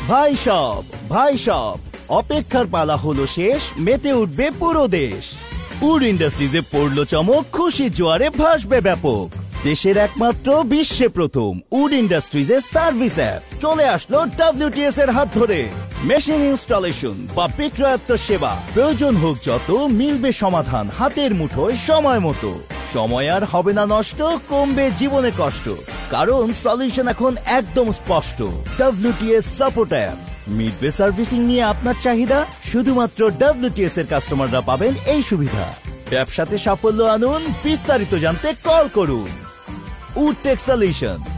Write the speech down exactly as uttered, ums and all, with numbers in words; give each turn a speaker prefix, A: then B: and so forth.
A: ভাই সব ভাই সব অপেক্ষার পালা হলো শেষ, মেতে উঠবে পুরো দেশ। উড ইন্ডাস্ট্রিজে পড়লো চমক, খুশি জোয়ারে ভাসবে ব্যাপক। দেশের একমাত্র বিশ্বে প্রথম উড ইন্ডাস্ট্রিজের সার্ভিস অ্যাপ চলে আসলো ডাব্লিউটিএস এর হাত ধরে। মেশিন ইনস্টলেশন বা বিক্রয়াত্ম সেবা, প্রয়োজন হোক যত, মিলবে সমাধান হাতের মুঠোয় সময় মতো। সময় আর হবে না নষ্ট, কমবে জীবনে কষ্ট, কারণ সলিউশন এখন একদম স্পষ্ট। ডাব্লিউটিএস সাপোর্ট অ্যাপ মিটবে সার্ভিসিং নিয়ে আপনার চাহিদা, শুধুমাত্র ডাব্লিউটিএস এর কাস্টমাররা পাবেন এই সুবিধা। ব্যবসাতে সাফল্য আনুন, বিস্তারিত জানতে কল করুন। Wood tech solution.